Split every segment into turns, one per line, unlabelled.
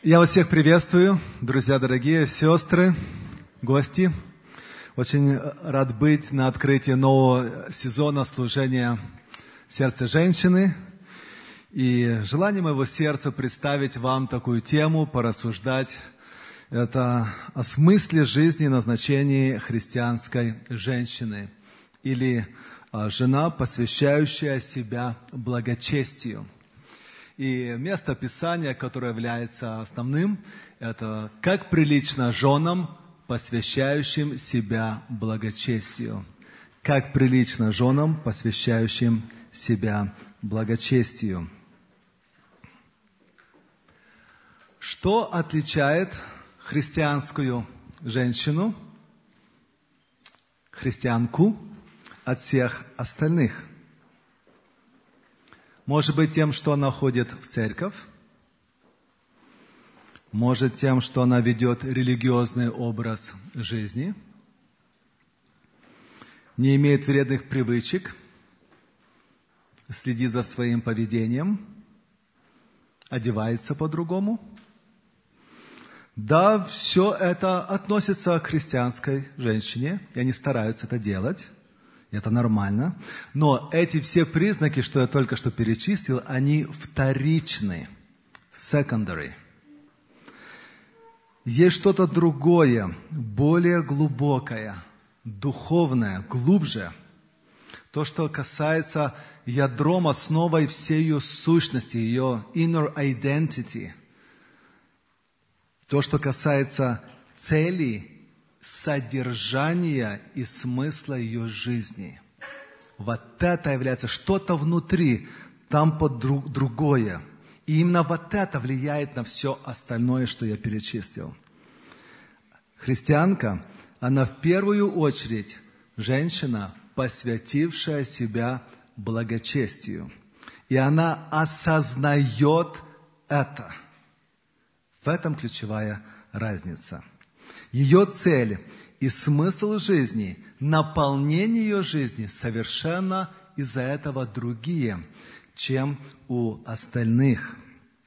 Я вас всех приветствую, друзья дорогие, сестры, гости. Очень рад быть на открытии нового сезона служения «Сердце женщины». И желание моего сердца представить вам такую тему, порассуждать. Это о смысле жизни и назначении христианской женщины. Или жена, посвящающая себя благочестию. И место Писания, которое является основным, это «Как прилично женам, посвящающим себя благочестию». Как прилично женам, посвящающим себя благочестию. Что отличает христианскую женщину, христианку, от всех остальных? Может быть, тем, что она ходит в церковь. Может, тем, что она ведет религиозный образ жизни. Не имеет вредных привычек. Следит за своим поведением. Одевается по-другому. Да, все это относится к христианской женщине. И они стараются это делать. Это нормально. Но эти все признаки, что я только что перечислил, они вторичны. Secondary. Есть что-то другое, более глубокое, духовное, глубже. То, что касается ядром, основой всей ее сущности, ее inner identity. То, что касается целей, содержания и смысла ее жизни. Вот это является что-то внутри, там под другое. И именно вот это влияет на все остальное, что я перечислил. Христианка, она в первую очередь женщина, посвятившая себя благочестию. И она осознает это. В этом ключевая разница. Ее цель и смысл жизни, наполнение ее жизни совершенно из-за этого другие, чем у остальных.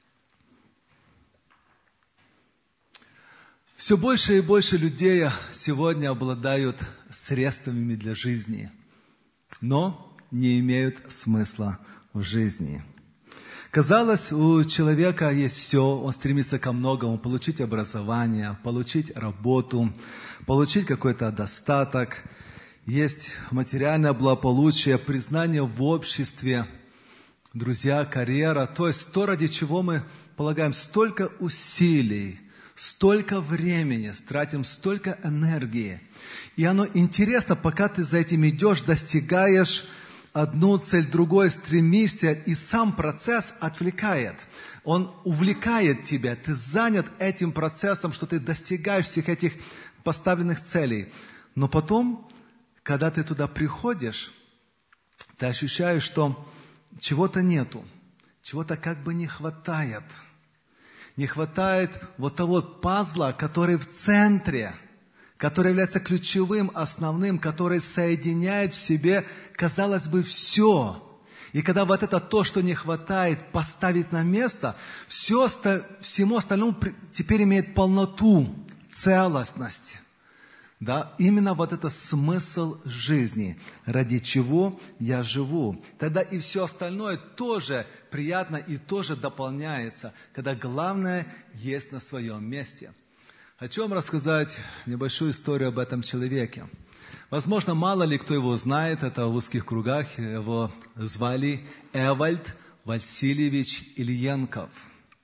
Все больше и больше людей сегодня обладают средствами для жизни, но не имеют смысла в жизни. Казалось, у человека есть все, он стремится ко многому, получить образование, получить работу, получить какой-то достаток, есть материальное благополучие, признание в обществе, друзья, карьера, то есть то, ради чего мы полагаем столько усилий, столько времени, тратим столько энергии. И оно интересно, пока ты за этим идешь, достигаешь одну цель, другой стремишься, и сам процесс отвлекает. Он увлекает тебя, ты занят этим процессом, что ты достигаешь всех этих поставленных целей. Но потом, когда ты туда приходишь, ты ощущаешь, что чего-то нету, чего-то как бы не хватает. Не хватает вот того пазла, который в центре, который является ключевым, основным, который соединяет в себе, казалось бы, все. И когда вот это то, что не хватает, поставить на место, всему остальному теперь имеет полноту, целостность. Да? Именно вот это смысл жизни, ради чего я живу. Тогда и все остальное тоже приятно и тоже дополняется, когда главное есть на своем месте. Хочу вам рассказать небольшую историю об этом человеке. Возможно, мало ли кто его знает, это в узких кругах. Его звали Эвальд Васильевич Ильенков.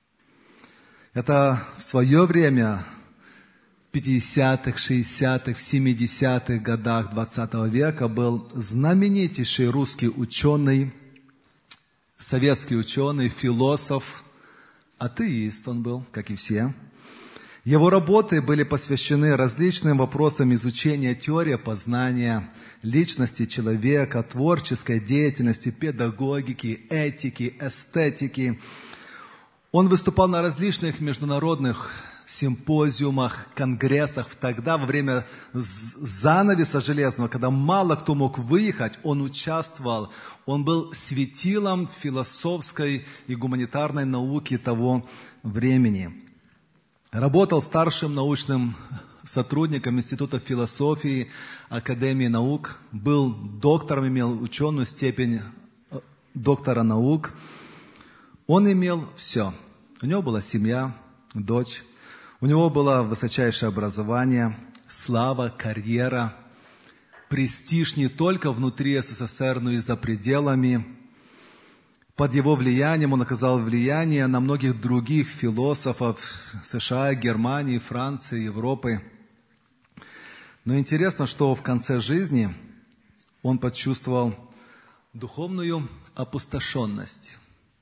Это в свое время, в 50-х, 60-х, 70-х годах 20 века, был знаменитейший русский ученый, советский ученый, философ, атеист он был, как и все. Его работы были посвящены различным вопросам изучения теории познания, личности человека, творческой деятельности, педагогики, этики, эстетики. Он выступал на различных международных симпозиумах, конгрессах. Тогда, во время занавеса железного, когда мало кто мог выехать, он участвовал. Он был светилом философской и гуманитарной науки того времени. Работал старшим научным сотрудником Института философии Академии наук, был доктором, имел ученую степень доктора наук. Он имел все. У него была семья, дочь, у него было высочайшее образование, слава, карьера, престиж не только внутри СССР, но и за пределами. Под его влиянием он оказал влияние на многих других философов США, Германии, Франции, Европы. Но интересно, что в конце жизни он почувствовал духовную опустошенность,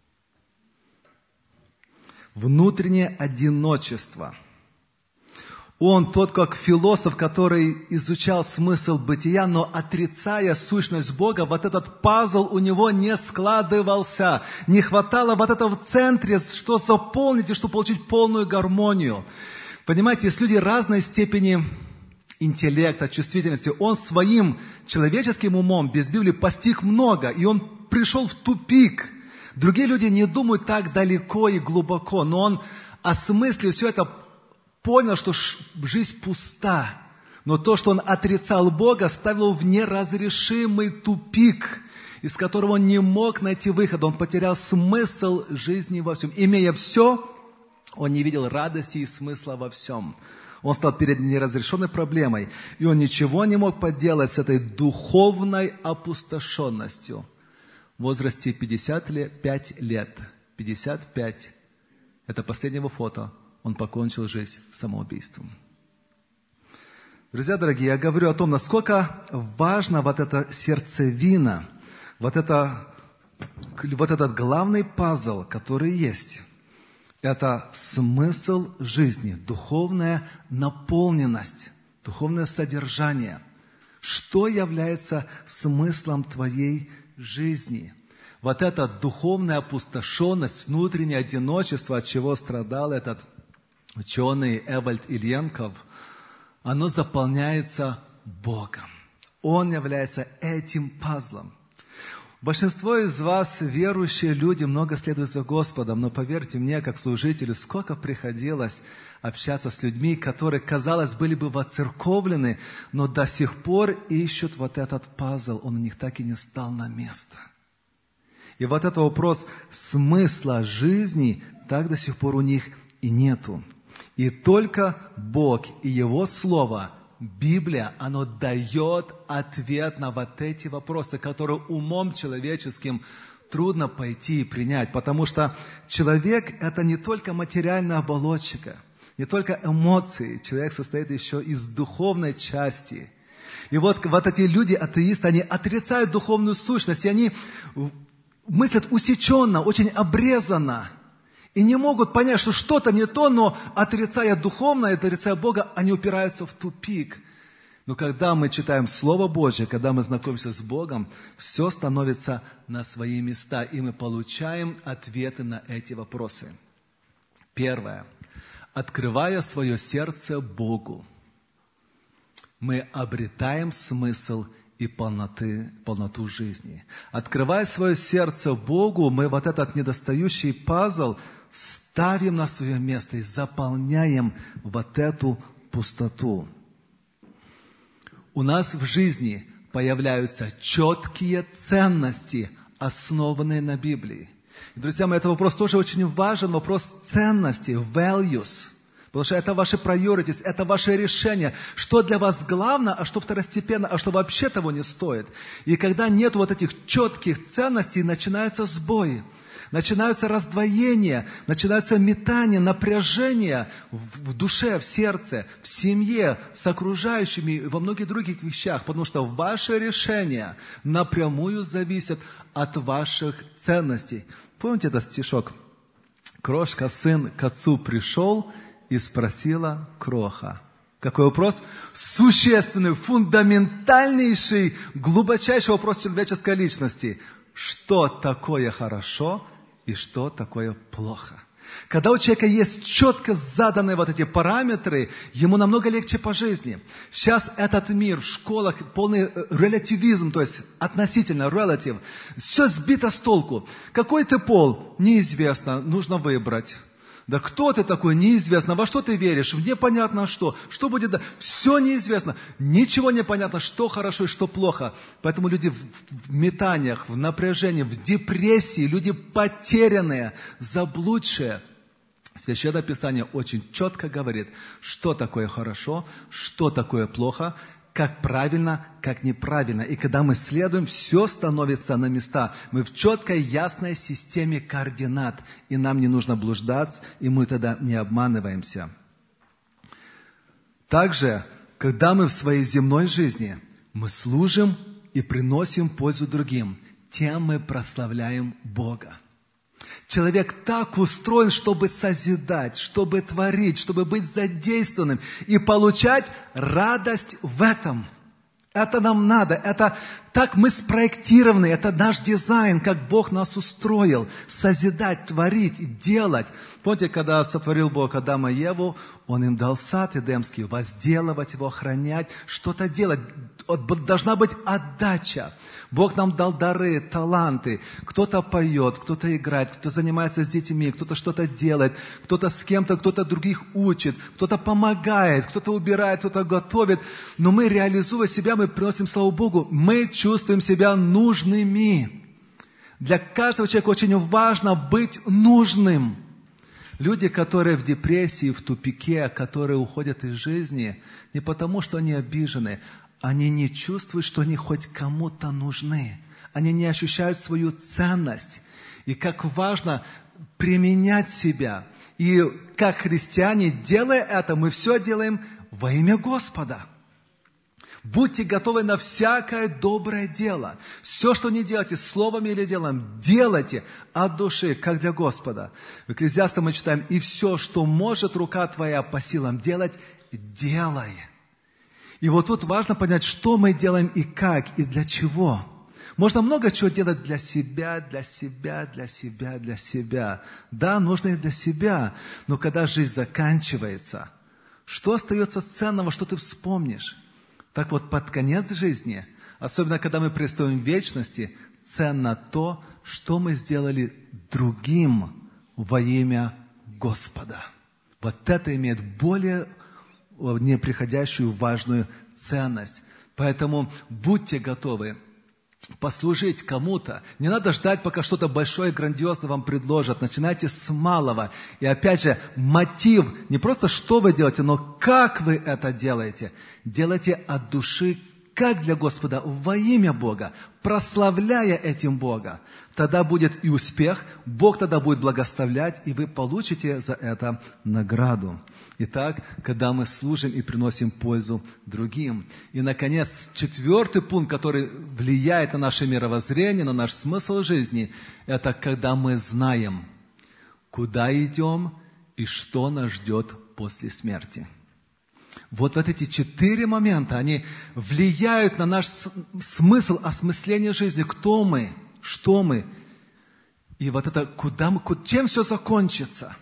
внутреннее одиночество. Он тот, как философ, который изучал смысл бытия, но отрицая сущность Бога, вот этот пазл у него не складывался. Не хватало вот этого в центре, что заполнить и что получить полную гармонию. Понимаете, есть люди разной степени интеллекта, чувствительности. Он своим человеческим умом без Библии постиг много, и он пришел в тупик. Другие люди не думают так далеко и глубоко, но он, осмыслив все это, понял, что жизнь пуста. Но то, что он отрицал Бога, ставило его в неразрешимый тупик, из которого он не мог найти выход. Он потерял смысл жизни во всем. Имея все, он не видел радости и смысла во всем. Он стал перед неразрешенной проблемой, и он ничего не мог поделать с этой духовной опустошенностью. В возрасте 55 лет, 55, это последнего фото, он покончил жизнь самоубийством. Друзья дорогие, я говорю о том, насколько важна вот эта сердцевина, вот этот главный пазл, который есть. Это смысл жизни, духовная наполненность, духовное содержание. Что является смыслом твоей жизни? Вот эта духовная опустошенность, внутреннее одиночество, от чего страдал этот ученый Эвальд Ильенков, оно заполняется Богом. Он является этим пазлом. Большинство из вас, верующие люди, много следуют за Господом, но поверьте мне, как служителю, сколько приходилось общаться с людьми, которые, казалось, были бы воцерковлены, но до сих пор ищут вот этот пазл, он у них так и не стал на место. И вот этот вопрос смысла жизни так до сих пор у них и нету. И только Бог и Его Слово, Библия, оно дает ответ на вот эти вопросы, которые умом человеческим трудно пойти и принять. Потому что человек – это не только материальная оболочка, не только эмоции. Человек состоит еще из духовной части. И вот эти люди, атеисты, они отрицают духовную сущность, и они мыслят усеченно, очень обрезанно. И не могут понять, что что-то не то, но отрицая духовное, отрицая Бога, они упираются в тупик. Но когда мы читаем Слово Божье, когда мы знакомимся с Богом, все становится на свои места, и мы получаем ответы на эти вопросы. Первое. Открывая свое сердце Богу, мы обретаем смысл и полноту жизни. Открывая свое сердце Богу, мы вот этот недостающий пазл ставим на свое место и заполняем вот эту пустоту. У нас в жизни появляются четкие ценности, основанные на Библии. И, друзья мои, этот вопрос тоже очень важен, вопрос ценностей, values. Потому что это ваши priorities, это ваше решение, что для вас главное, а что второстепенно, а что вообще того не стоит. И когда нет вот этих четких ценностей, начинаются сбои, начинаются раздвоения, начинаются метания, напряжения в душе, в сердце, в семье, с окружающими и во многих других вещах. Потому что ваши решения напрямую зависят от ваших ценностей. Помните этот стишок? Крошка, сын к отцу пришел и спросила кроха. Какой вопрос? Существенный, фундаментальнейший, глубочайший вопрос человеческой личности. Что такое хорошо и что такое плохо? Когда у человека есть четко заданные вот эти параметры, ему намного легче по жизни. Сейчас этот мир в школах полный релятивизм, то есть относительно, relative. Все сбито с толку. Какой ты пол? Неизвестно, нужно выбрать. Да кто ты такой? Неизвестно. Во что ты веришь? Непонятно что. Что будет? Все неизвестно. Ничего не понятно, что хорошо и что плохо. Поэтому люди в метаниях, в напряжении, в депрессии, люди потерянные, заблудшие. Священное Писание очень четко говорит, что такое хорошо, что такое плохо, как правильно, как неправильно. И когда мы следуем, все становится на места. Мы в четкой, ясной системе координат. И нам не нужно блуждать, и мы тогда не обманываемся. Также, когда мы в своей земной жизни, мы служим и приносим пользу другим, тем мы прославляем Бога. Человек так устроен, чтобы созидать, чтобы творить, чтобы быть задействованным и получать радость в этом. Это нам надо, это так мы спроектированы, это наш дизайн, как Бог нас устроил. Созидать, творить, делать. Помните, когда сотворил Бог Адама и Еву, Он им дал сад Эдемский, возделывать его, охранять, что-то делать. Должна быть отдача. Бог нам дал дары, таланты. Кто-то поет, кто-то играет, кто-то занимается с детьми, кто-то что-то делает, кто-то с кем-то, кто-то других учит, кто-то помогает, кто-то убирает, кто-то готовит. Но мы, реализуя себя, мы приносим славу Богу. Мы чувствуем себя нужными. Для каждого человека очень важно быть нужным. Люди, которые в депрессии, в тупике, которые уходят из жизни, не потому, что они обижены, они не чувствуют, что они хоть кому-то нужны. Они не ощущают свою ценность. И как важно применять себя. И как христиане, делая это, мы все делаем во имя Господа. Будьте готовы на всякое доброе дело. Все, что не делаете, словом или делом, делайте от души, как для Господа. В Экклезиасте мы читаем, и все, что может рука твоя по силам делать, делай. И вот тут важно понять, что мы делаем и как, и для чего. Можно много чего делать для себя, для себя, для себя, для себя. Да, нужно и для себя. Но когда жизнь заканчивается, что остается ценного, что ты вспомнишь? Так вот, под конец жизни, особенно когда мы предстоим в вечности, ценно то, что мы сделали другим во имя Господа. Вот это имеет более неприходящую важную ценность. Поэтому будьте готовы послужить кому-то. Не надо ждать, пока что-то большое и грандиозное вам предложат. Начинайте с малого. И опять же, мотив, не просто что вы делаете, но как вы это делаете. Делайте от души, как для Господа, во имя Бога, прославляя этим Бога. Тогда будет и успех, Бог тогда будет благословлять, и вы получите за это награду. Итак, когда мы служим и приносим пользу другим. И, наконец, 4 пункт, который влияет на наше мировоззрение, на наш смысл жизни, это когда мы знаем, куда идем и что нас ждет после смерти. Вот эти 4 момента, они влияют на наш смысл, осмысление жизни. Кто мы, что мы. И вот это, куда мы, чем все закончится.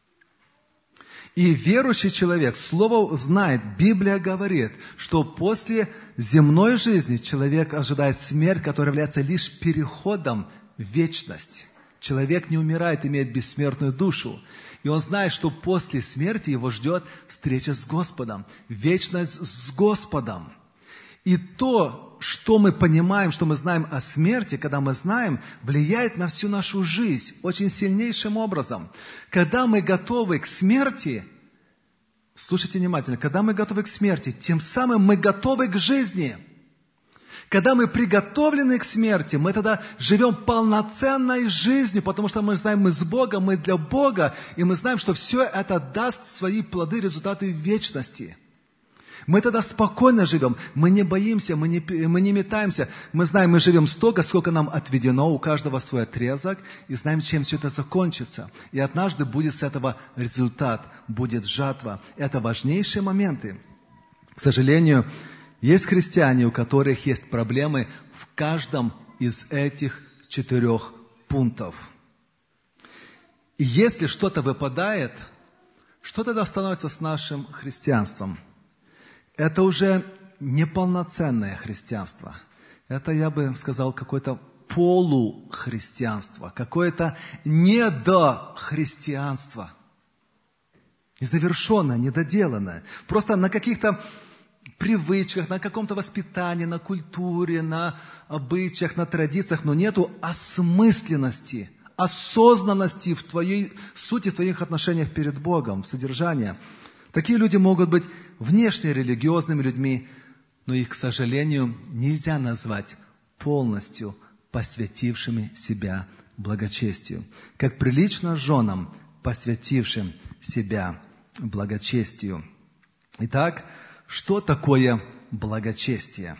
И верующий человек, Слово знает, Библия говорит, что после земной жизни человек ожидает смерть, которая является лишь переходом в вечность. Человек не умирает, имеет бессмертную душу. И он знает, что после смерти его ждет встреча с Господом, вечность с Господом. И то, что мы понимаем, что мы знаем о смерти, когда мы знаем, влияет на всю нашу жизнь очень сильнейшим образом. Когда мы готовы к смерти, слушайте внимательно, когда мы готовы к смерти, тем самым мы готовы к жизни. Когда мы приготовлены к смерти, мы тогда живем полноценной жизнью, потому что мы знаем, мы с Богом, мы для Бога, и мы знаем, что все это даст свои плоды, результаты в вечности. Мы тогда спокойно живем, мы не боимся, мы не метаемся. Мы знаем, мы живем столько, сколько нам отведено, у каждого свой отрезок, и знаем, чем все это закончится. И однажды будет с этого результат, будет жатва. Это важнейшие моменты. К сожалению, есть христиане, у которых есть проблемы в каждом из этих 4 пунктов. И если что-то выпадает, что тогда становится с нашим христианством? Это уже неполноценное христианство. Это, я бы сказал, какое-то полухристианство, какое-то недохристианство. незавершенное, недоделанное. Просто на каких-то привычках, на каком-то воспитании, на культуре, на обычаях, на традициях, но нету осмысленности, осознанности в твоей сути, в твоих отношениях перед Богом, в содержании. Такие люди могут быть внешне религиозными людьми, но их, к сожалению, нельзя назвать полностью посвятившими себя благочестию, как прилично женам, посвятившим себя благочестию. Итак, что такое благочестие?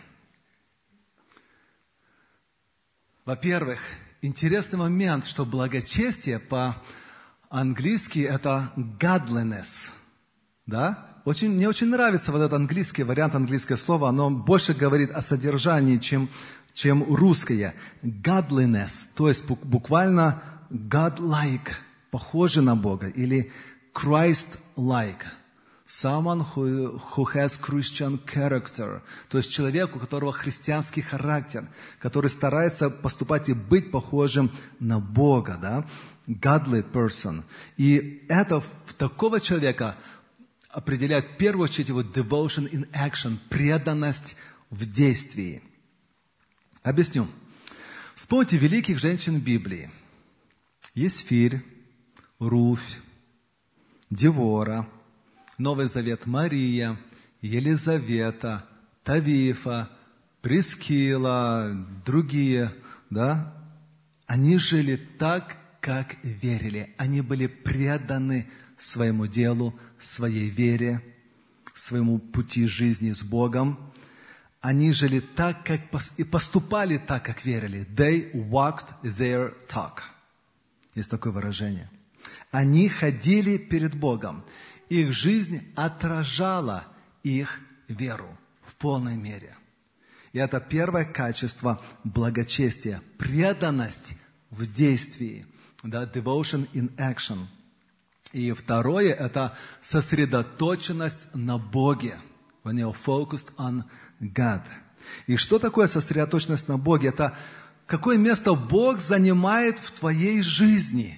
Во-первых, интересный момент, что благочестие по-английски это godliness. Да? Мне очень нравится вот этот английский вариант, английское слово. Оно больше говорит о содержании, чем русское. Godliness, то есть буквально God-like, похоже на Бога, или Christ-like. Someone who has Christian character, то есть человек, у которого христианский характер, который старается поступать и быть похожим на Бога, да? Godly person. И это такого человека определяет в первую очередь его devotion in action, преданность в действии. Объясню. Вспомните великих женщин Библии. Есфирь, Руфь, Девора, Новый Завет Мария, Елизавета, Тавифа, Прискила, другие, да? Они жили так, как верили. Они были преданы своему делу, своей вере, своему пути жизни с Богом. Они жили так, как и поступали так, как верили. They walked their talk. Есть такое выражение. Они ходили перед Богом. Их жизнь отражала их веру в полной мере. И это первое качество благочестия. Преданность в действии. Да, devotion in action. И второе – это сосредоточенность на Боге. When you're focused on God. И что такое сосредоточенность на Боге? Это какое место Бог занимает в твоей жизни.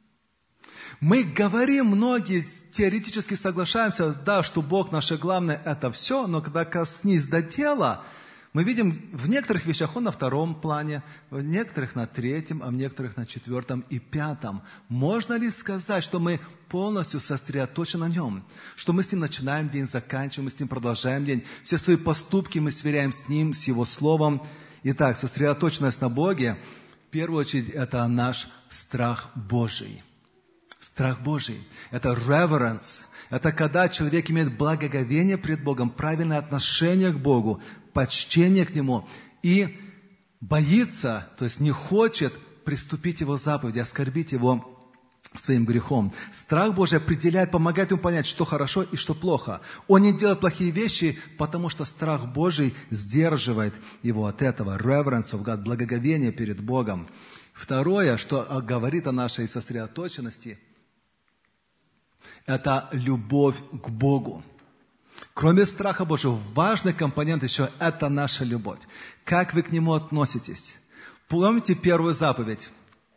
Мы говорим, многие теоретически соглашаемся, да, что Бог наше главное – это все, но когда коснись до дела, мы видим, в некоторых вещах Он на втором плане, в некоторых на третьем, а в некоторых на четвертом и пятом. Можно ли сказать, что мы полностью сосредоточены на Нем? Что мы с Ним начинаем день, заканчиваем, мы с Ним продолжаем день. Все свои поступки мы сверяем с Ним, с Его Словом. Итак, сосредоточенность на Боге, в первую очередь, это наш страх Божий. Страх Божий – это reverence. Это когда человек имеет благоговение пред Богом, правильное отношение к Богу, почтение к Нему и боится, то есть не хочет приступить Его заповеди, оскорбить Его своим грехом. Страх Божий определяет, помогает ему понять, что хорошо и что плохо. Он не делает плохие вещи, потому что страх Божий сдерживает его от этого. Reverence of God, благоговение перед Богом. Второе, что говорит о нашей сосредоточенности, это любовь к Богу. Кроме страха Божьего, важный компонент еще – это наша любовь. Как вы к Нему относитесь? Помните первую заповедь?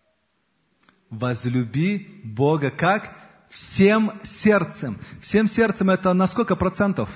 Возлюби Бога как? Всем сердцем. Всем сердцем – это на сколько процентов?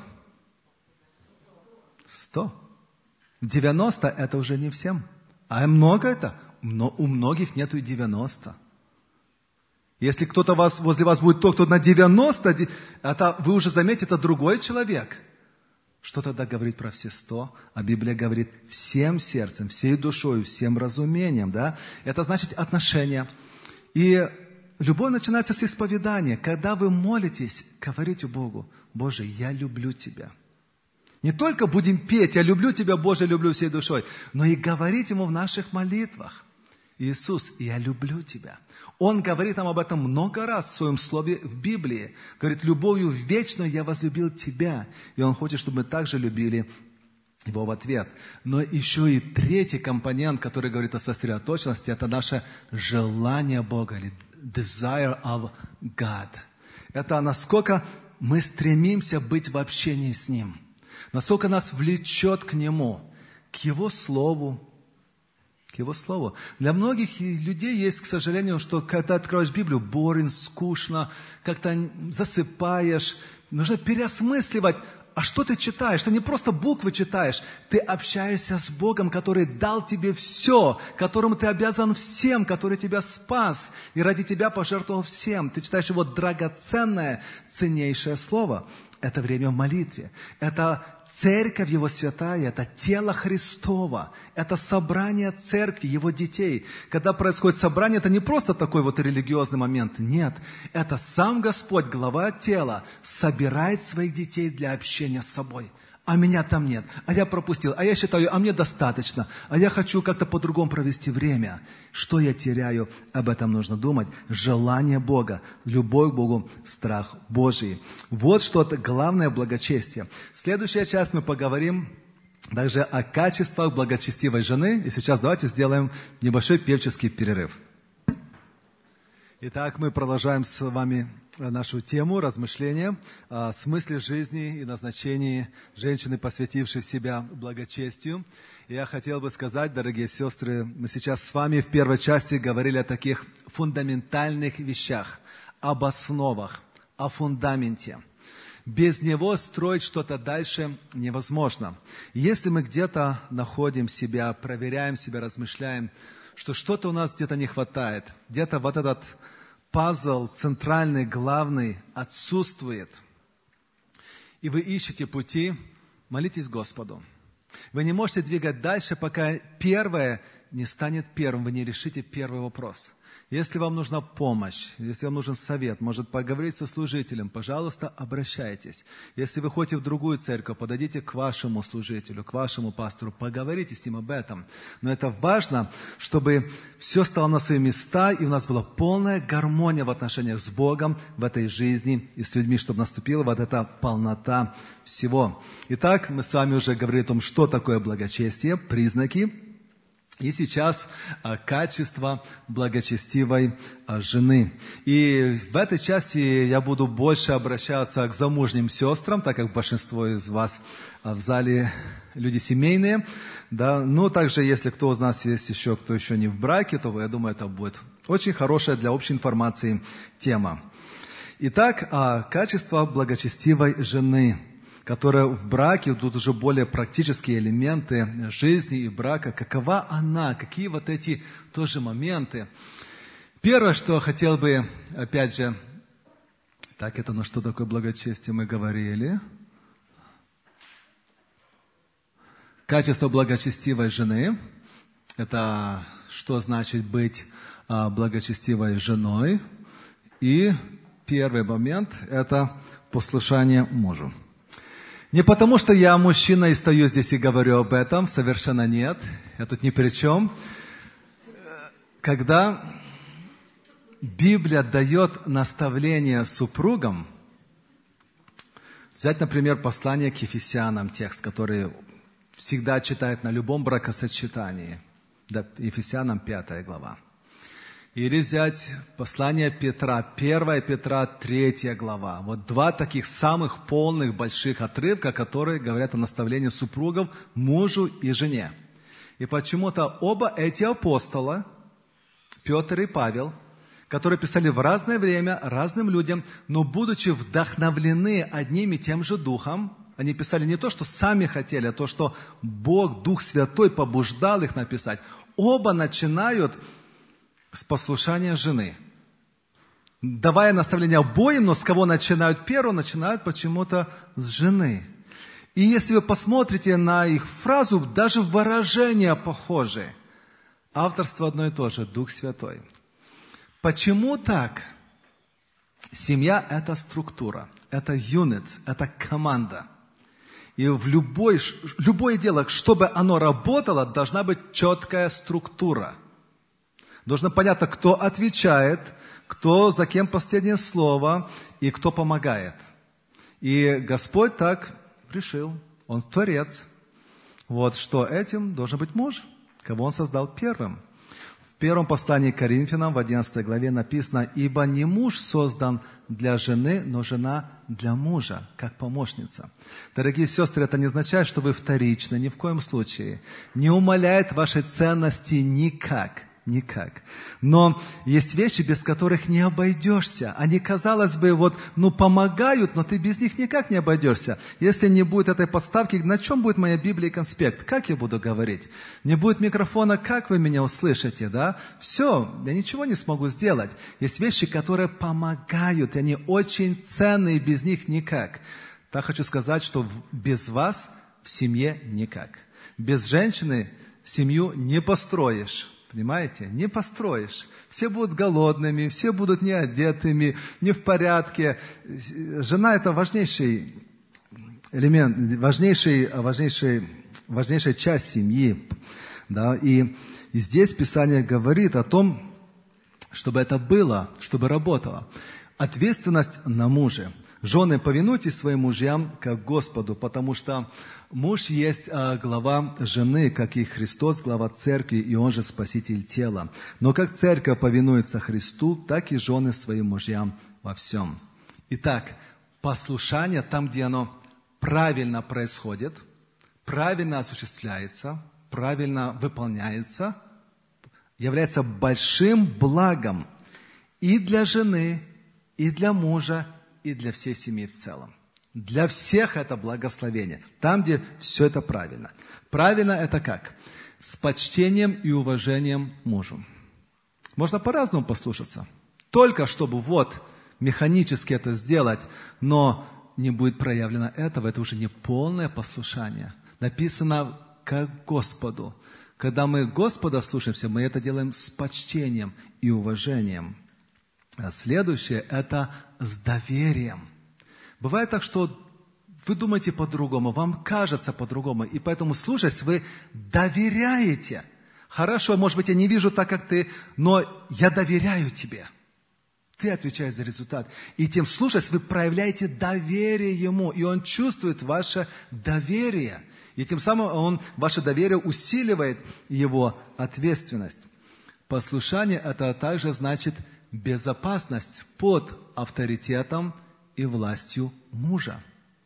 100. 90 – это уже не всем. А много это? Но у многих нету и 90. Если кто-то возле вас будет тот, кто на 90, это вы уже заметите, это другой человек. Что тогда говорить про все 100? А Библия говорит всем сердцем, всей душой, всем разумением. Да? Это значит отношения. И любовь начинается с исповедания. Когда вы молитесь, говорите Богу: Боже, я люблю Тебя. Не только будем петь: я люблю Тебя, Боже, люблю всей душой, но и говорить Ему в наших молитвах: Иисус, я люблю Тебя. Он говорит нам об этом много раз в Своем Слове в Библии. Говорит: любовью вечной я возлюбил Тебя. И Он хочет, чтобы мы также любили Его в ответ. Но еще и третий компонент, который говорит о сосредоточенности, это наше желание Бога, или desire of God. Это насколько мы стремимся быть в общении с Ним. Насколько нас влечет к Нему, к Его Слову, к Его Слову. Для многих людей есть, к сожалению, что когда откроешь Библию, boring, скучно, как-то засыпаешь. Нужно переосмысливать, а что ты читаешь? Ты не просто буквы читаешь, ты общаешься с Богом, который дал тебе все, которому ты обязан всем, который тебя спас и ради тебя пожертвовал всем. Ты читаешь Его драгоценное, ценнейшее Слово. Это время в молитве. Это церковь Его святая, это тело Христово. Это собрание церкви, Его детей. Когда происходит собрание, это не просто такой вот религиозный момент. Нет, это сам Господь, глава тела, собирает своих детей для общения с собой. А меня там нет, а я пропустил, а я считаю, а мне достаточно, а я хочу как-то по-другому провести время. Что я теряю? Об этом нужно думать. Желание Бога, любовь к Богу, страх Божий. Вот что-то главное благочестие. Следующая часть мы поговорим также о качествах благочестивой жены. И сейчас давайте сделаем небольшой певческий перерыв. Итак, мы продолжаем с вами нашу тему размышления о смысле жизни и назначении женщины, посвятившей себя благочестию. И я хотел бы сказать, дорогие сестры, мы сейчас с вами в первой части говорили о таких фундаментальных вещах, об основах, о фундаменте. Без него строить что-то дальше невозможно. Если мы где-то находим себя, проверяем себя, размышляем, что что-то у нас где-то не хватает, где-то вот этот пазл центральный, главный отсутствует, и вы ищете пути, молитесь Господу. Вы не можете двигать дальше, пока первое не станет первым, вы не решите первый вопрос. Если вам нужна помощь, если вам нужен совет, может поговорить со служителем, пожалуйста, обращайтесь. Если вы ходите в другую церковь, подойдите к вашему служителю, к вашему пастору, поговорите с ним об этом. Но это важно, чтобы все стало на свои места, и у нас была полная гармония в отношениях с Богом в этой жизни и с людьми, чтобы наступила вот эта полнота всего. Итак, мы с вами уже говорили о том, что такое благочестие, признаки. И сейчас качество благочестивой жены. И в этой части я буду больше обращаться к замужним сестрам, так как большинство из вас в зале люди семейные. Да? Ну, также, если кто из нас есть еще, кто еще не в браке, то, я думаю, это будет очень хорошая для общей информации тема. Итак, качество благочестивой жены, которая в браке, тут уже более практические элементы жизни и брака. Какова она? Какие вот эти тоже моменты? Первое, что хотел бы, опять же, так, это ну что такое благочестие, мы говорили. Качество благочестивой жены, это что значит быть благочестивой женой. И первый момент, это послушание мужу. Не потому, что я мужчина и стою здесь и говорю об этом, совершенно нет, я тут ни при чем. Когда Библия дает наставление супругам, взять, например, послание к Ефесянам, текст, который всегда читают на любом бракосочетании, да, Ефесянам 5 глава. Или взять послание Петра, 1 Петра, 3 глава. Вот два таких самых полных больших отрывка, которые говорят о наставлении супругов мужу и жене. И почему-то оба эти апостола, Петр и Павел, которые писали в разное время разным людям, но будучи вдохновлены одним и тем же духом, они писали не то, что сами хотели, а то, что Бог, Дух Святой побуждал их написать. Оба начинают с послушания жены. Давая наставление обоим, но с кого начинают первым? Начинают почему-то с жены. И если вы посмотрите на их фразу, даже выражения похожи. Авторство одно и то же, Дух Святой. Почему так? Семья – это структура, это юнит, это команда. И в любое дело, чтобы оно работало, должна быть четкая структура. Должно понятно, кто отвечает, кто за кем последнее слово и кто помогает. И Господь так решил, Он Творец. Вот что этим должен быть муж, кого Он создал первым. В первом послании к Коринфянам в 11 главе написано: «Ибо не муж создан для жены, но жена для мужа, как помощница». Дорогие сестры, это не означает, что вы вторичны, ни в коем случае. Не умаляет вашей ценности никак. Никак. Но есть вещи, без которых не обойдешься. Они, казалось бы, помогают, но ты без них никак не обойдешься. Если не будет этой подставки, на чем будет моя Библия и конспект? Как я буду говорить? Не будет микрофона, как вы меня услышите, да? Все, я ничего не смогу сделать. Есть вещи, которые помогают, и они очень ценные, без них никак. Так хочу сказать, что без вас в семье никак. Без женщины семью не построишь. Понимаете? Не построишь. Все будут голодными, все будут неодетыми, не в порядке. Жена – это важнейший элемент, важнейшая часть семьи. Да? И здесь Писание говорит о том, чтобы это было, чтобы работало. Ответственность на муже. Жены, повинуйтесь своим мужьям, как Господу, потому что муж есть глава жены, как и Христос, глава церкви, и он же спаситель тела. Но как церковь повинуется Христу, так и жены своим мужьям во всем. Итак, послушание там, где оно правильно происходит, правильно осуществляется, правильно выполняется, является большим благом и для жены, и для мужа, и для всей семьи в целом. Для всех это благословение. Там, где все это правильно. Правильно это как? С почтением и уважением мужу. Можно по-разному послушаться. Только чтобы механически это сделать, но не будет проявлено этого, это уже не полное послушание. Написано как Господу. Когда мы Господа слушаемся, мы это делаем с почтением и уважением. А следующее – это с доверием. Бывает так, что вы думаете по-другому, вам кажется по-другому, и поэтому, слушаясь, вы доверяете. Хорошо, может быть, я не вижу так, как ты, но я доверяю тебе. Ты отвечаешь за результат. И тем, слушаясь, вы проявляете доверие ему, и он чувствует ваше доверие. И тем самым ваше доверие усиливает его ответственность. Послушание – это также значит безопасность под авторитетом и властью мужа.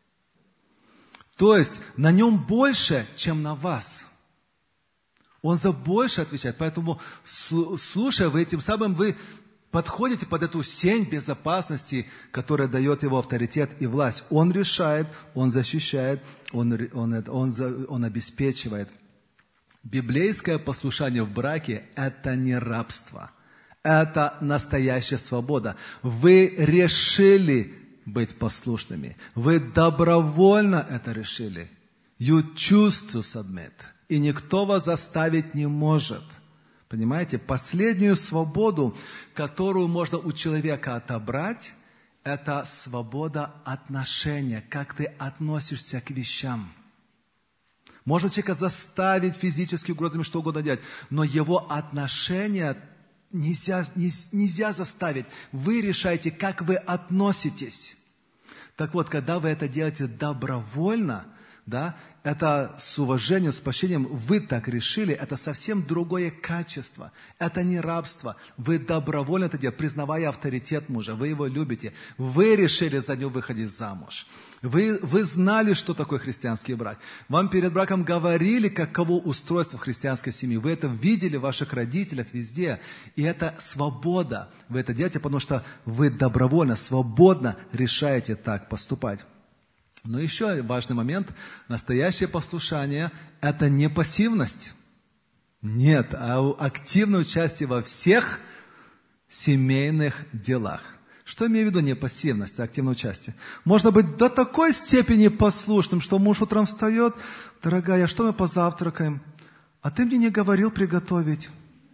То есть на нем больше, чем на вас. Он за больше отвечает. Поэтому, слушая, тем самым вы подходите под эту сень безопасности, которая дает его авторитет и власть. Он решает, он защищает, он обеспечивает. Библейское послушание в браке – это не рабство. Это настоящая свобода. Вы решили быть послушными. Вы добровольно это решили. You choose to submit. И никто вас заставить не может. Понимаете? Последнюю свободу, которую можно у человека отобрать, это свобода отношения. Как ты относишься к вещам. Можно человека заставить физически угрозами что угодно делать, но его отношения нельзя заставить. Вы решаете, как вы относитесь. Так вот, когда вы это делаете добровольно, да, это с уважением, с почтением, вы так решили, это совсем другое качество. Это не рабство. Вы добровольно это делаете, признавая авторитет мужа. Вы его любите. Вы решили за него выходить замуж. Вы знали, что такое христианский брак. Вам перед браком говорили, каково устройство христианской семьи. Вы это видели в ваших родителях везде. И это свобода. Вы это делаете, потому что вы добровольно, свободно решаете так поступать. Но еще важный момент. Настоящее послушание – это не пассивность. Нет, а активное участие во всех семейных делах. Что имею в виду не пассивность, а активное участие? Можно быть до такой степени послушным, что муж утром встает: «Дорогая, что мы позавтракаем? А ты мне не говорил приготовить».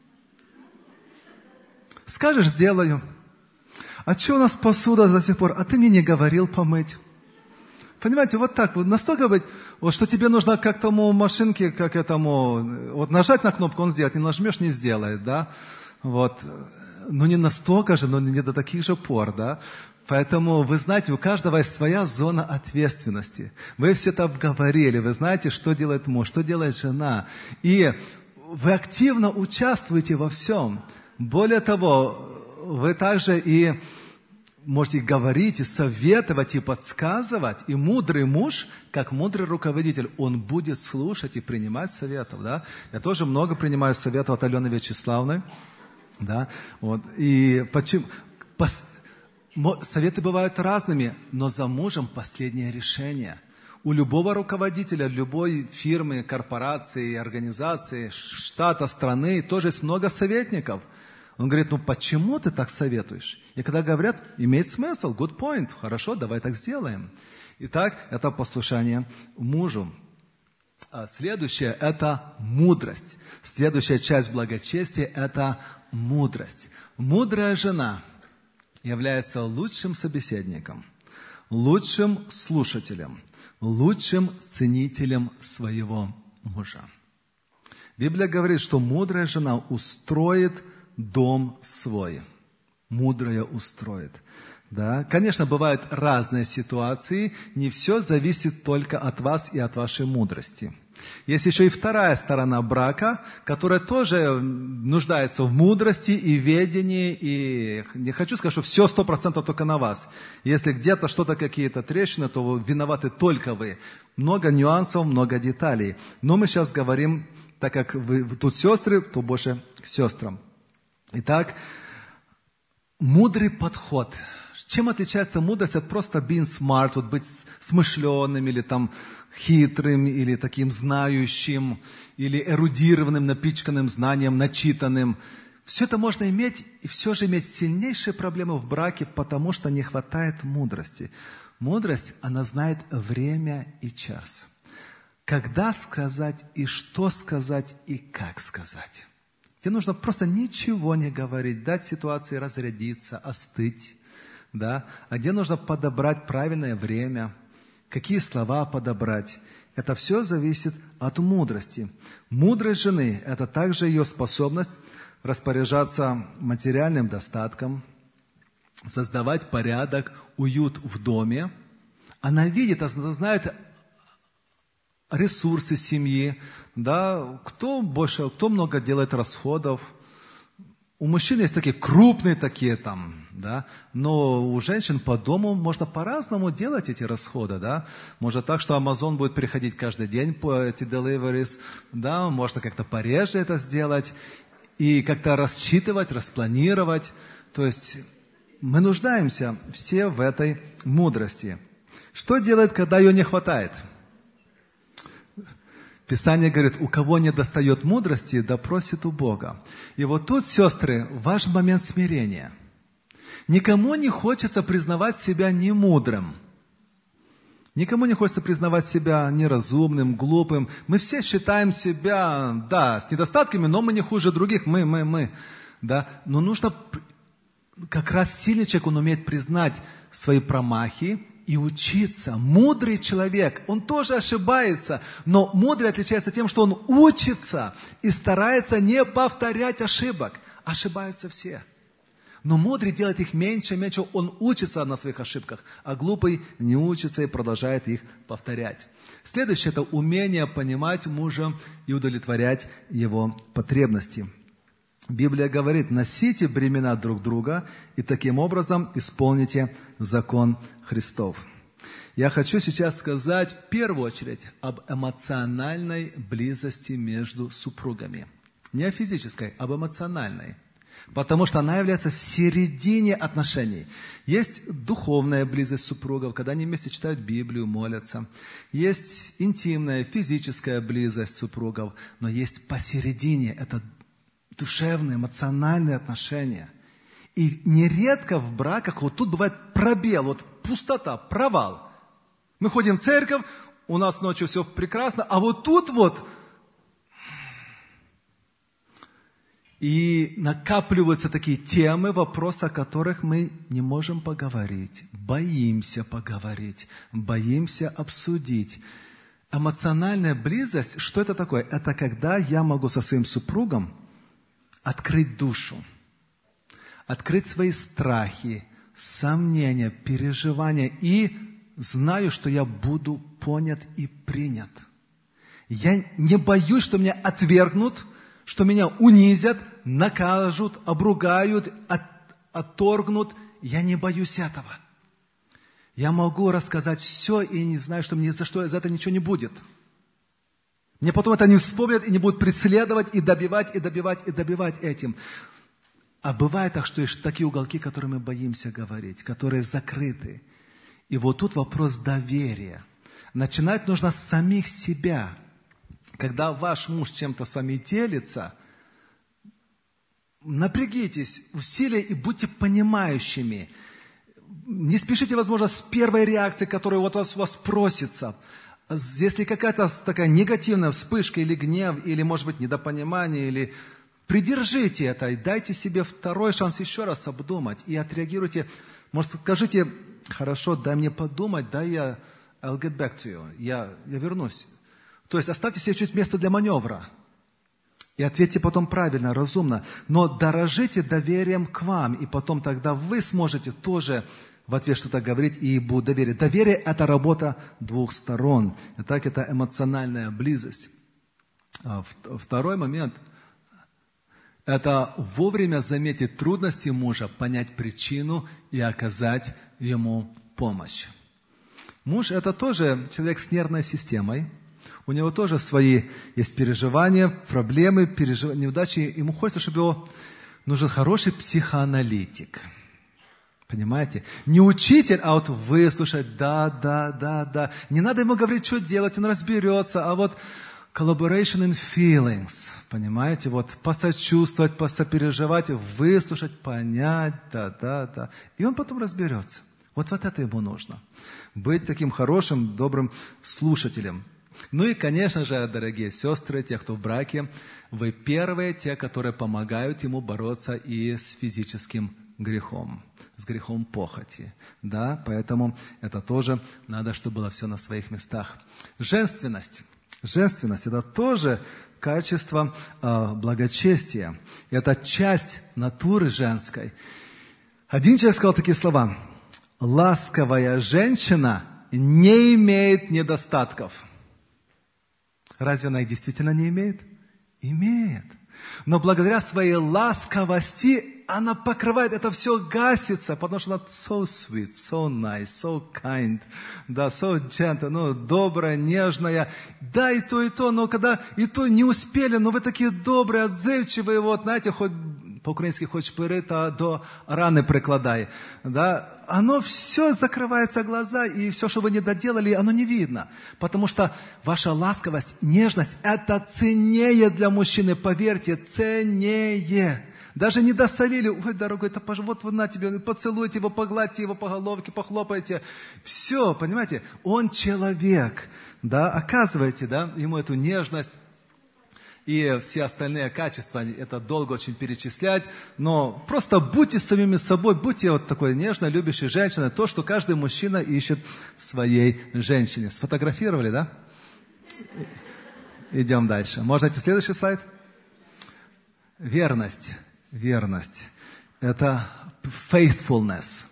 «Скажешь, сделаю». «А что у нас посуда до сих пор? А ты мне не говорил помыть». Понимаете, вот так, настолько быть, что тебе нужно как тому машинке, нажать на кнопку, он сделает, не нажмешь, не сделает, да, Ну, не настолько же, но не до таких же пор, да. Поэтому, вы знаете, у каждого есть своя зона ответственности. Вы все это обговорили, вы знаете, что делает муж, что делает жена. И вы активно участвуете во всем. Более того, вы также и можете говорить, и советовать, и подсказывать. И мудрый муж, как мудрый руководитель, он будет слушать и принимать советов. Да? Я тоже много принимаю советов от Алены Вячеславны. Да? Вот. И почему? Советы бывают разными, но за мужем последнее решение. У любого руководителя, любой фирмы, корпорации, организации, штата, страны тоже есть много советников. Он говорит, почему ты так советуешь? И когда говорят, имеет смысл, good point, хорошо, давай так сделаем. Итак, это послушание мужу. Следующее – это мудрость. Следующая часть благочестия – это мудрость. Мудрая жена является лучшим собеседником, лучшим слушателем, лучшим ценителем своего мужа. Библия говорит, что мудрая жена устроит дом свой. Мудрая устроит. Да? Конечно, бывают разные ситуации. Не все зависит только от вас и от вашей мудрости. Есть еще и вторая сторона брака, которая тоже нуждается в мудрости и ведении. И не хочу сказать, что все 100% только на вас. Если где-то что-то, какие-то трещины, то виноваты только вы. Много нюансов, много деталей. Но мы сейчас говорим, так как вы тут сестры, то больше к сестрам. Итак, мудрый подход. Чем отличается мудрость от просто being smart, вот быть смышленым или там хитрым, или таким знающим, или эрудированным, напичканным знанием, начитанным. Все это можно иметь, и все же иметь сильнейшие проблемы в браке, потому что не хватает мудрости. Мудрость, она знает время и час. Когда сказать, и что сказать, и как сказать. Тебе нужно просто ничего не говорить, дать ситуации разрядиться, остыть. Да? А где нужно подобрать правильное время, какие слова подобрать. Это все зависит от мудрости. Мудрость жены – это также ее способность распоряжаться материальным достатком, создавать порядок, уют в доме. Она видит, она знает ресурсы семьи, да, кто много делает расходов. У мужчин есть такие крупные такие там, да, но у женщин по дому можно по-разному делать эти расходы, да. Может так, что Amazon будет приходить каждый день по эти deliveries, да, можно как-то пореже это сделать и как-то рассчитывать, распланировать. То есть мы нуждаемся все в этой мудрости. Что делать, когда ее не хватает? Писание говорит, у кого не достает мудрости, да просит у Бога. И вот тут, сестры, ваш момент смирения. Никому не хочется признавать себя немудрым. Никому не хочется признавать себя неразумным, глупым. Мы все считаем себя, да, с недостатками, но мы не хуже других. Мы. Да? Но нужно, как раз сильный человек, он умеет признать свои промахи, и учиться. Мудрый человек, он тоже ошибается, но мудрый отличается тем, что он учится и старается не повторять ошибок. Ошибаются все. Но мудрый делает их меньше, он учится на своих ошибках, а глупый не учится и продолжает их повторять. Следующее – это умение понимать мужа и удовлетворять его потребности. Библия говорит, носите бремена друг друга и таким образом исполните закон Христов. Я хочу сейчас сказать в первую очередь об эмоциональной близости между супругами. Не о физической, об эмоциональной. Потому что она является в середине отношений. Есть духовная близость супругов, когда они вместе читают Библию, молятся. Есть интимная, физическая близость супругов. Но есть посередине, это душевные, эмоциональные отношения. И нередко в браках вот тут бывает пробел, вот пустота, провал. Мы ходим в церковь, у нас ночью все прекрасно, а вот тут вот и накапливаются такие темы, вопросы, о которых мы не можем поговорить, боимся поговорить, боимся обсудить. Эмоциональная близость, что это такое? Это когда я могу со своим супругом открыть душу, открыть свои страхи, сомнения, переживания и знаю, что я буду понят и принят. Я не боюсь, что меня отвергнут, что меня унизят, накажут, обругают, отторгнут. Я не боюсь этого. Я могу рассказать все и не знаю, что мне за что за это ничего не будет. Мне потом это не вспомнят и не будут преследовать и добивать, и добивать, и добивать этим. А бывает так, что есть такие уголки, которые мы боимся говорить, которые закрыты. И вот тут вопрос доверия. Начинать нужно с самих себя. Когда ваш муж чем-то с вами делится, напрягитесь, усилия и будьте понимающими. Не спешите, возможно, с первой реакцией, которая вот вас просится. Если какая-то такая негативная вспышка или гнев, или, может быть, недопонимание, или придержите это и дайте себе второй шанс еще раз обдумать и отреагируйте. Может, скажите, хорошо, дай мне подумать, I'll get back to you, я вернусь. То есть оставьте себе чуть место для маневра. И ответьте потом правильно, разумно. Но дорожите доверием к вам, и потом тогда вы сможете тоже в ответ что-то говорить и будут доверие. Доверие – это работа двух сторон. Итак, это эмоциональная близость. Второй момент – это вовремя заметить трудности мужа, понять причину и оказать ему помощь. Муж – это тоже человек с нервной системой. У него тоже свои есть переживания, проблемы, неудачи. Ему хочется, чтобы его нужен хороший психоаналитик. Понимаете? Не учитель, а вот выслушать, да. Не надо ему говорить, что делать, он разберется. А вот collaboration in feelings, понимаете? Вот посочувствовать, посопереживать, выслушать, понять, да. И он потом разберется. Вот это ему нужно. Быть таким хорошим, добрым слушателем. Ну и, конечно же, дорогие сестры, те, кто в браке, вы первые, те, которые помогают ему бороться и с физическим грехом, с грехом похоти. Да, поэтому это тоже надо, чтобы было все на своих местах. Женственность. Женственность – это тоже качество благочестия. Это часть натуры женской. Один человек сказал такие слова. Ласковая женщина не имеет недостатков. Разве она их действительно не имеет? Имеет. Но благодаря своей ласковости она покрывает, это все гасится, потому что она so sweet, so nice, so kind, да, so gentle, добрая, нежная. Да, и то, но когда и то не успели, но вы такие добрые, отзывчивые, знаете, хоть по-украински хоть шпирита до раны прикладай. Да? Оно все закрывается глаза, и все, что вы не доделали, оно не видно. Потому что ваша ласковость, нежность, это ценнее для мужчины, поверьте, ценнее. Даже не досолили, ой, дорогой, это вот на тебе, поцелуйте его, погладьте его по головке, похлопайте. Все, понимаете, он человек. Да? Оказывайте ему эту нежность. И все остальные качества, это долго очень перечислять, но просто будьте самими собой, будьте вот такой нежной, любящей женщиной, то, что каждый мужчина ищет в своей женщине. Сфотографировали, да? Идем дальше. Можно идти следующий слайд? Верность. Это faithfulness.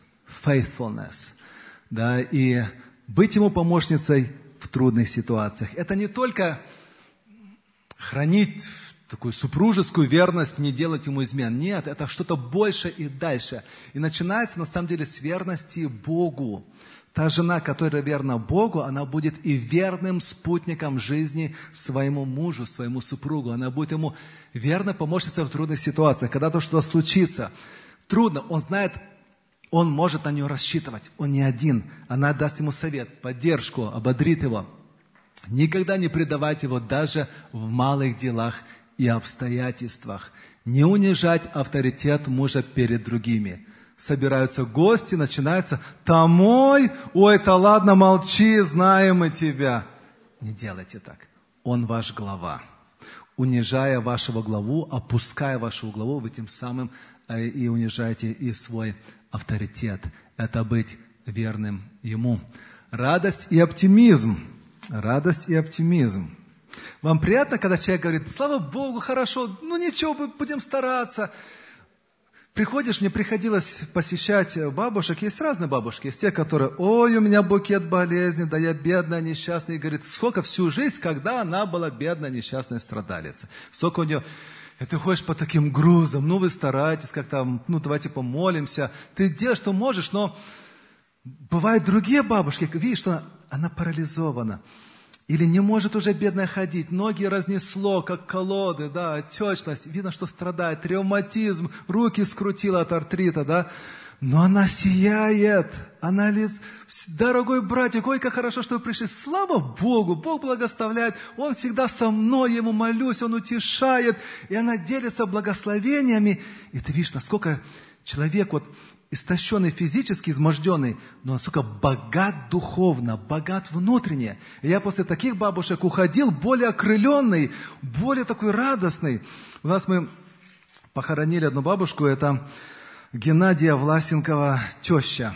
Да, и быть ему помощницей в трудных ситуациях. Это не только хранить такую супружескую верность, не делать ему измен. Нет, это что-то больше и дальше. И начинается, на самом деле, с верности Богу. Та жена, которая верна Богу, она будет и верным спутником жизни своему мужу, своему супругу. Она будет ему верной помощницей в трудных ситуациях. Когда-то что-то случится, трудно, он знает, он может на нее рассчитывать. Он не один. Она даст ему совет, поддержку, ободрит его. Никогда не предавать его даже в малых делах и обстоятельствах. Не унижать авторитет мужа перед другими. Собираются гости, начинается «Тамой, ой, да ладно, молчи, знаем мы тебя». Не делайте так. Он ваш глава. Унижая вашего главу, опуская вашу главу, вы тем самым и унижаете и свой авторитет. Это быть верным ему. Радость и оптимизм. Вам приятно, когда человек говорит, слава Богу, хорошо, ничего, будем стараться. Мне приходилось посещать бабушек, есть разные бабушки, есть те, которые, ой, у меня букет болезни, да я бедная, несчастная, и говорит, сколько всю жизнь, когда она была бедная, несчастная страдалица. Сколько у нее И ты ходишь по таким грузам, ну вы стараетесь как-то, ну давайте помолимся. Ты делаешь, что можешь, но бывают другие бабушки, видишь, что она парализована. Или не может уже бедная ходить, ноги разнесло, как колоды, да, отечность. Видно, что страдает, ревматизм, руки скрутила от артрита, да. Но она сияет, она дорогой братик, ой, как хорошо, что вы пришли. Слава Богу, Бог благословляет, Он всегда со мной, Ему молюсь, Он утешает. И она делится благословениями. И ты видишь, насколько человек вот истощенный физически, изможденный, но насколько богат духовно, богат внутренне. И я после таких бабушек уходил более окрыленный, более такой радостный. У нас мы похоронили одну бабушку, это Геннадия Власенкова теща.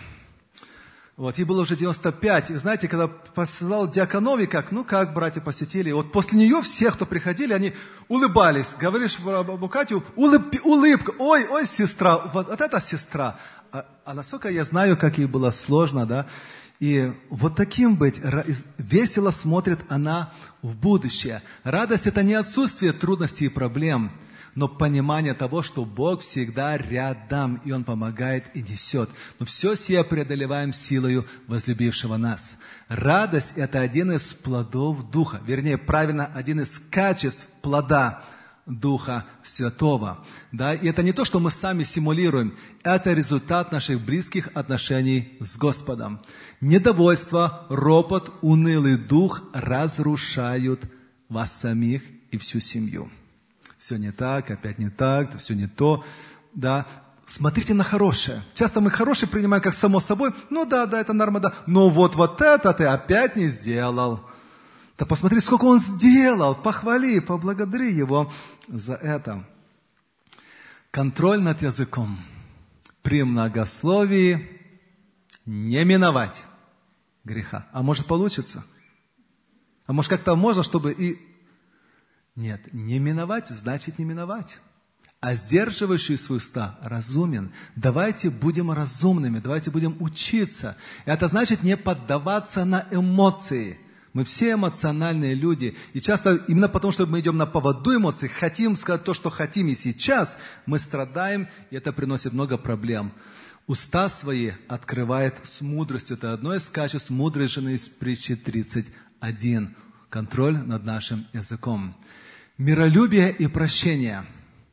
Вот, ей было уже 95. И знаете, когда посылал диаконовий, как братья посетили, вот после нее все, кто приходили, они улыбались. Говоришь про бабу Катю, улыбка, ой, сестра, вот это сестра. А насколько я знаю, как ей было сложно, да, и вот таким быть, весело смотрит она в будущее. Радость – это не отсутствие трудностей и проблем, но понимание того, что Бог всегда рядом, и Он помогает и несет. Но все сие преодолеваем силою возлюбившего нас. Радость – это один из плодов Духа, вернее, правильно, один из качеств плода Духа Святого. Да? И это не то, что мы сами симулируем, это результат наших близких отношений с Господом. Недовольство, ропот, унылый дух разрушают вас самих и всю семью. Все не так, опять не так, все не то. Да? Смотрите на хорошее. Часто мы хорошее принимаем как само собой. Ну да, это норма, да. Но вот это ты опять не сделал. Да посмотри, сколько он сделал. Похвали, поблагодари его за это. Контроль над языком. При многословии не миновать греха. А может получится? А может как-то можно, чтобы и... Нет, не миновать значит не миновать. А сдерживающий свои уста разумен. Давайте будем разумными, давайте будем учиться. Это значит не поддаваться на эмоции. Мы все эмоциональные люди. И часто именно потому, что мы идем на поводу эмоций, хотим сказать то, что хотим, и сейчас мы страдаем, и это приносит много проблем. Уста свои открывает с мудростью. Это одно из качеств мудрой жены из притчи 31. Контроль над нашим языком. Миролюбие и прощение.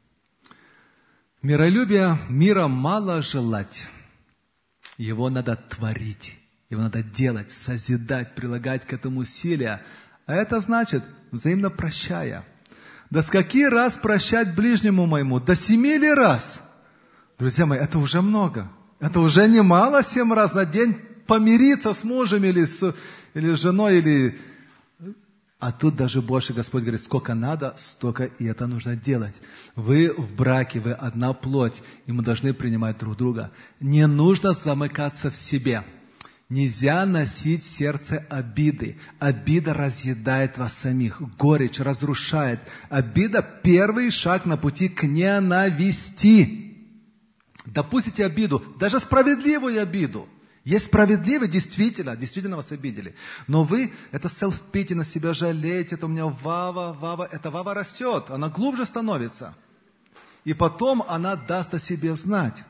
Миролюбие мира мало желать. Его надо творить. Его надо делать, созидать, прилагать к этому усилия. А это значит, взаимно прощая. Да скольки раз прощать ближнему моему? До 7 ли раз? Друзья мои, это уже много. Это уже немало 7 раз на день помириться с мужем или с женой, или... А тут даже больше Господь говорит, сколько надо, столько и это нужно делать. Вы в браке, вы одна плоть, и мы должны принимать друг друга. Не нужно замыкаться в себе. Нельзя носить в сердце обиды. Обида разъедает вас самих. Горечь разрушает. Обида – первый шаг на пути к ненависти. Допустите обиду, даже справедливую обиду. Есть справедливые, действительно вас обидели. Но вы, это self-pity, на себя жалеете, это у меня вава, эта вава растет, она глубже становится. И потом она даст о себе знать.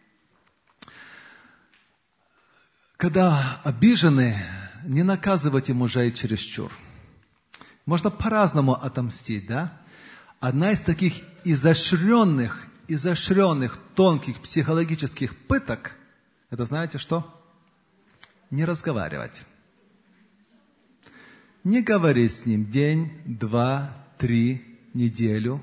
Когда обижены, не наказывайте мужей чересчур. Можно по-разному отомстить, да? Одна из таких изощренных, тонких психологических пыток, это знаете что? Не разговаривать. Не говорить с ним день, 2, 3, неделю.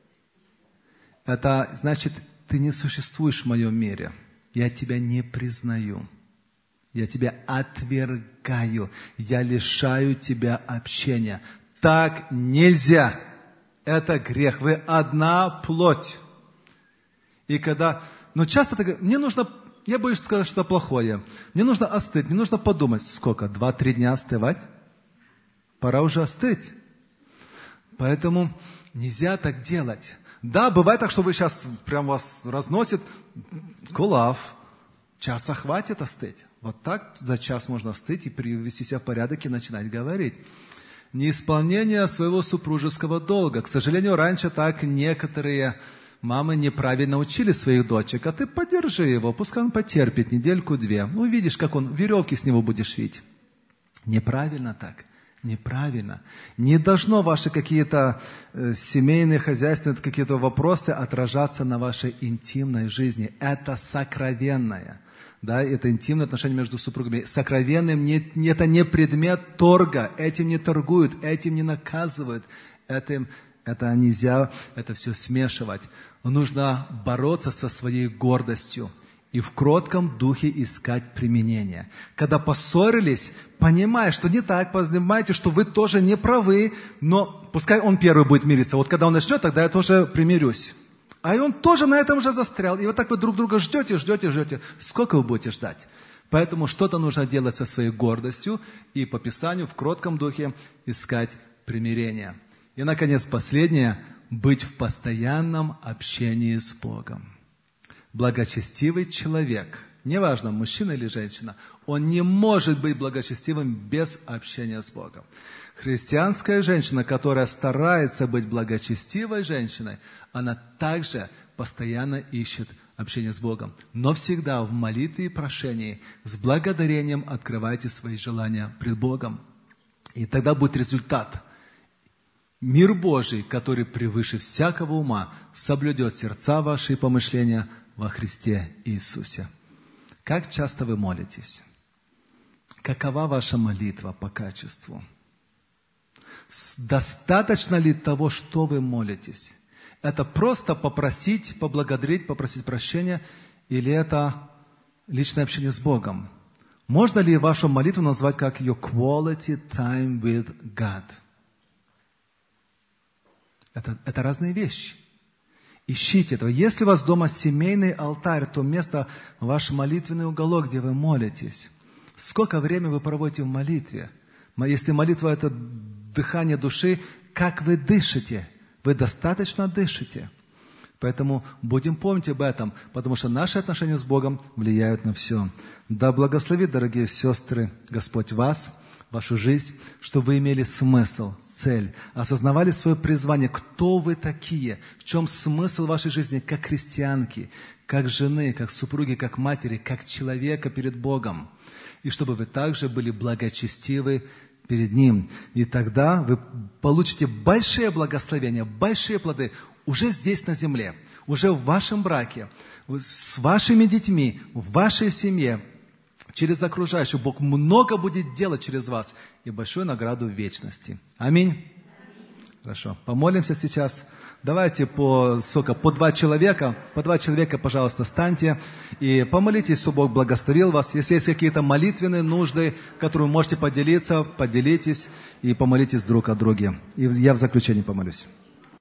Это значит, ты не существуешь в моем мире. Я тебя не признаю. Я тебя отвергаю. Я лишаю тебя общения. Так нельзя. Это грех. Вы одна плоть. И когда... Но часто так, мне нужно... Я боюсь сказать что-то плохое. Мне нужно остыть, мне нужно подумать. Сколько? 2-3 дня остывать? Пора уже остыть. Поэтому нельзя так делать. Да, бывает так, что вы сейчас прям вас разносит кулав. Часа хватит остыть. Вот так за час можно остыть и привести себя в порядок и начинать говорить. неисполнение своего супружеского долга. К сожалению, раньше так некоторые мамы неправильно учили своих дочек. А ты поддержи его, пускай он потерпит недельку-две. Ну, видишь, как он, веревки с него будешь видеть. Неправильно так. Неправильно. Не должно ваши какие-то семейные, хозяйственные какие-то вопросы отражаться на вашей интимной жизни. Это сокровенное. Да, это интимное отношение между супругами. Сокровенным это не предмет торга. Этим не торгуют, этим не наказывают. Это нельзя это все смешивать. Нужно бороться со своей гордостью и в кротком духе искать применение. Когда поссорились, понимая, что не так, понимаете, что вы тоже не правы, но пускай он первый будет мириться. Вот когда он начнет, тогда я тоже примирюсь. А и он тоже на этом же застрял. И вот так вы друг друга ждете. Сколько вы будете ждать? Поэтому что-то нужно делать со своей гордостью и по Писанию в кротком духе искать примирение. И, наконец, последнее – быть в постоянном общении с Богом. Благочестивый человек, неважно, мужчина или женщина, он не может быть благочестивым без общения с Богом. Христианская женщина, которая старается быть благочестивой женщиной, она также постоянно ищет общение с Богом. Но всегда в молитве и прошении с благодарением открывайте свои желания пред Богом. И тогда будет результат. Мир Божий, который превыше всякого ума, соблюдет сердца ваши и помышления во Христе Иисусе. Как часто вы молитесь? Какова ваша молитва по качеству? Достаточно ли того, что вы молитесь? Это просто попросить, поблагодарить, попросить прощения, или это личное общение с Богом? Можно ли вашу молитву назвать как your quality time with God? Это разные вещи. Ищите этого. Если у вас дома семейный алтарь, то место ваш молитвенный уголок, где вы молитесь. Сколько времени вы проводите в молитве? Если молитва – это дыхание души, как вы дышите? Вы достаточно дышите. Поэтому будем помнить об этом, потому что наши отношения с Богом влияют на все. Да благословит, дорогие сестры, Господь вас, вашу жизнь, чтобы вы имели смысл, цель, осознавали свое призвание, кто вы такие, в чем смысл вашей жизни как христианки, как жены, как супруги, как матери, как человека перед Богом. И чтобы вы также были благочестивы перед Ним. И тогда вы получите большие благословения, большие плоды уже здесь на земле, уже в вашем браке, с вашими детьми, в вашей семье, через окружающих. Бог много будет делать через вас и большую награду в вечности. Аминь. Хорошо. Помолимся сейчас. Давайте по два человека, пожалуйста, встаньте и помолитесь, чтобы Бог благословил вас. Если есть какие-то молитвенные нужды, которые вы можете поделиться, поделитесь и помолитесь друг о друге. И я в заключение помолюсь.